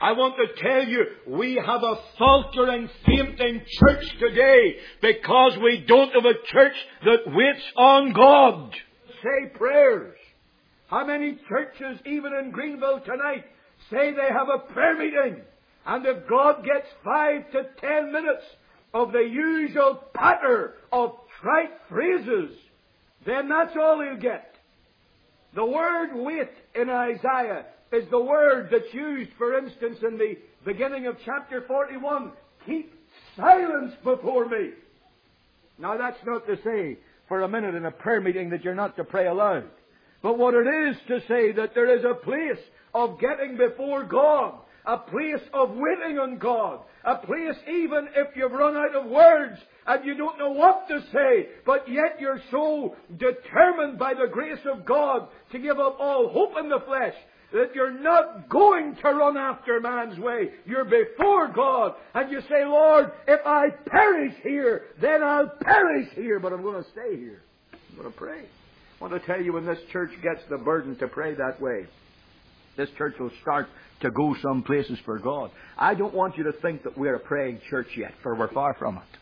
I want to tell you, we have a faltering, fainting church today because we don't have a church that waits on God. Say prayers. How many churches, even in Greenville tonight, say they have a prayer meeting, and if God gets 5 to 10 minutes of the usual patter of trite phrases, then that's all he'll get. The word wait in Isaiah is the word that's used, for instance, in the beginning of chapter 41. Keep silence before me. Now that's not to say for a minute in a prayer meeting that you're not to pray aloud. But what it is to say that there is a place of getting before God, a place of waiting on God, a place even if you've run out of words and you don't know what to say, but yet you're so determined by the grace of God to give up all hope in the flesh that you're not going to run after man's way. You're before God and you say, Lord, if I perish here, then I'll perish here, but I'm going to stay here. I'm going to pray. I want to tell you, when this church gets the burden to pray that way, this church will start to go some places for God. I don't want you to think that we're a praying church yet, for we're far from it.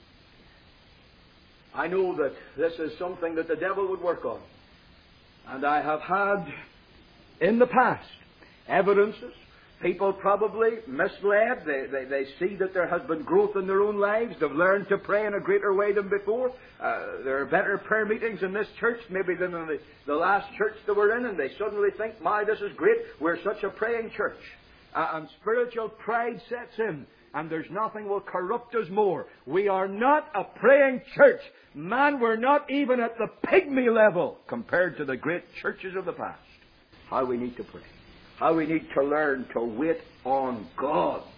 I know that this is something that the devil would work on. And I have had, in the past, evidences. People probably misled. They see that there has been growth in their own lives. They've learned to pray in a greater way than before. There are better prayer meetings in this church maybe than in the last church they were in. And they suddenly think, my, this is great. We're such a praying church. And spiritual pride sets in. And there's nothing will corrupt us more. We are not a praying church. Man, we're not even at the pygmy level compared to the great churches of the past. How we need to pray. How we need to learn to wait on God.